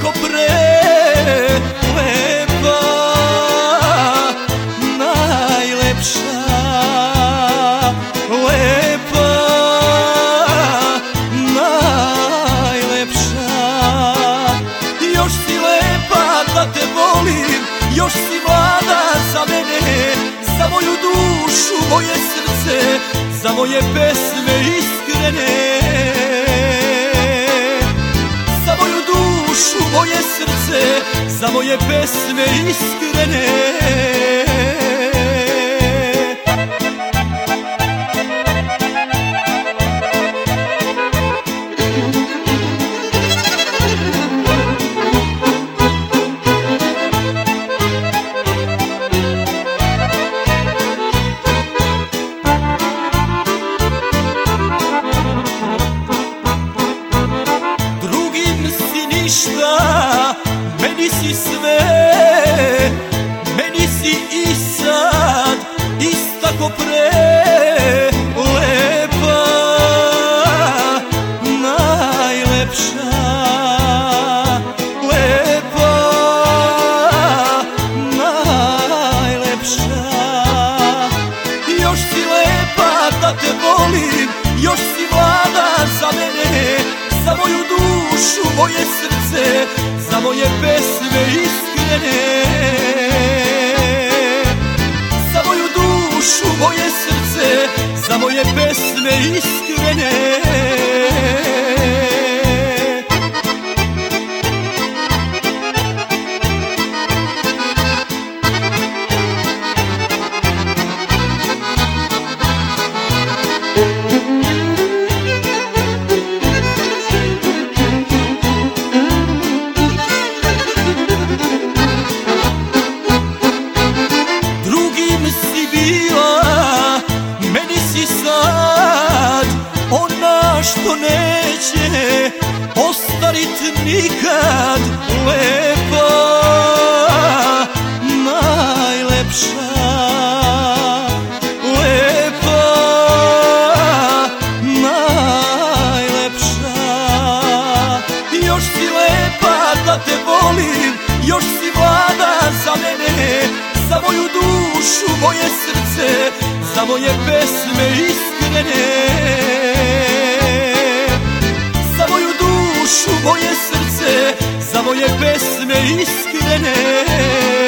tako prelepa, najlepša, lepa, najlepša. Još si lepa da te volim, još si mlada za mene, za moju dušu, moje srce, za moje pesme iskrene. Za moju dušu, moje srce, za moje pesme iskrene. Meni si sve, meni si i sad istako prelepa, najlepša, lepa, najlepša. Još si lepa da te volim, još si mlada za mene, za moju dušu, moje srce, za moje pesme iskrene. Za moju dušu, moje srce, za moje pesme iskrene. Što neće ostarit nikad, lepa, najlepša, lepa, najlepša. Još si lepa da te volim, još si mlada za mene, za moju dušu, moje srce, za moje pesme iskrene. Moje srce, za moje pesme iskrene.